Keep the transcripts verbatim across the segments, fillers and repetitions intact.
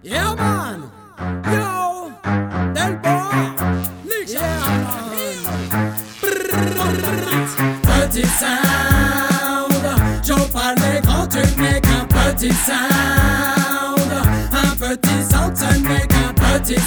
Yeah man, yo, Del Bois, yeah man. Petit sound, j'en parlais quand tu n'es qu'un petit sound. Un petit sound, ce n'est qu'un petit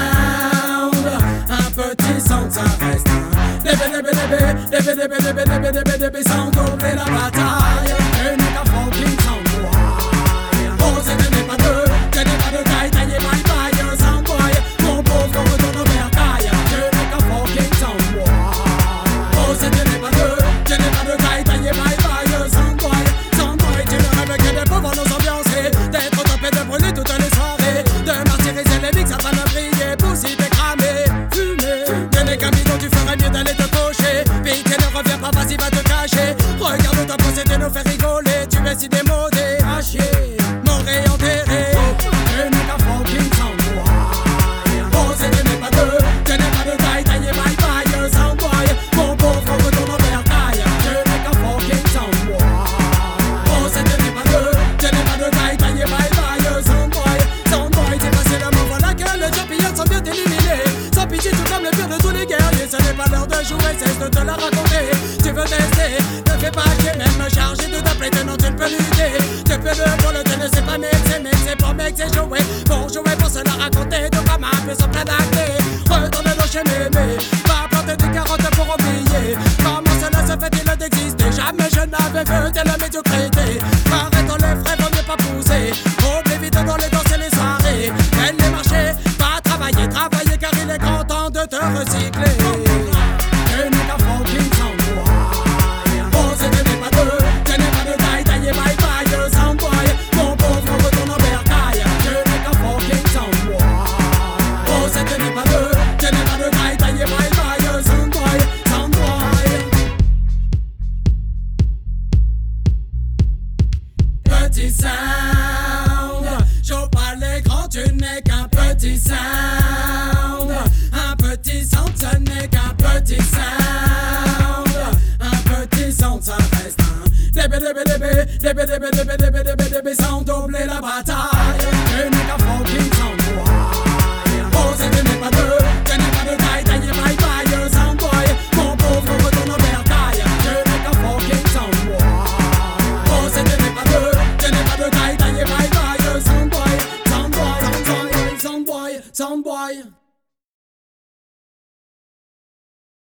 sound. Un petit sound, ça reste un débé, débé, débé, débé, débé, débé, débé, débé, débé, sans doubler la bataille. Tu n'es qu'un fucking sound boy. Oh, ce n'est pas deux, ce n'est pas de taille, taillé bye bye, un sound boy. Mon pauvre, retourne au bercail. Tu n'es qu'un fucking sound boy. Oh, ce n'est pas deux, ce n'est pas de taille, taillé bye bye, un sound boy. Sound boy, tu ne rêves que de pouvoir nous ambiancer, d'être topé de brûler toutes les soirées, de martyriser les mix afin de briller, pousser des cramés, fumer. Tu n'es qu'un bidon, tu ferais mieux d'aller te cocher. Pitié, ne reviens pas, vas-y, va te cacher. Regarde-toi procéder, nous faire rigoler. Tu es si démodé, à chier, mort et enterré. Tu n'es qu'un fucking sound boy. Oh, ce n'est pas deux, ce n'est pas de taille, taillé bye bye, un sound boy. Mon pauvre, retourne en bercail. Tu n'es qu'un fucking sound boy. Oh, ce n'est pas deux, ce n'est pas de taille, taillé bye bye, un sound boy. Sound boy, c'est facilement, voilà que le champion sont bien éliminés. Sans pitié, tout comme le pire de tous les guerriers. Ce n'est pas l'heure de jouer, cesse de te la raconter. Tu veux tester, ne fais pas que même me charger de t'appeler, non tu ne peux lutter. Tu peux le pour le tenir, c'est pas mec, c'est mec, c'est pour mec, c'est jouer. Pour jouer, pour se la raconter, donc comme un peu sans plein d'acné. Retourne dans chez mémé, va planter des carottes pour oublier. Comment cela se fait-il d'exister? Jamais je n'avais vu telle médiocrité. Arrêtons les frais, vaut mieux pas pousser. Oublie vite dans les danses et les soirées. Elle les marchés, va travailler, travailler car il est grand temps de te recycler. Tu n'es qu'un fucking sound boy. Oh, ce n'est pas deux, ce n'est pas de taille, taillé bye bye, un sound boy. Mon pauvre, retourne en bercail. Tu n'es qu'un fucking sound boy. Oh, ce n'est pas deux, ce n'est pas de taille, taillé bye bye, un sound boy, sound boy. Petit sound, j'en parlais grand, tu n'es qu'un petit sound. Un petit sound, ce n'est qu'un petit sound. Un petit sound, ça reste un débé, débé, débé, débé, débé, débé, débé, débé, débé, sans doubler la bataille.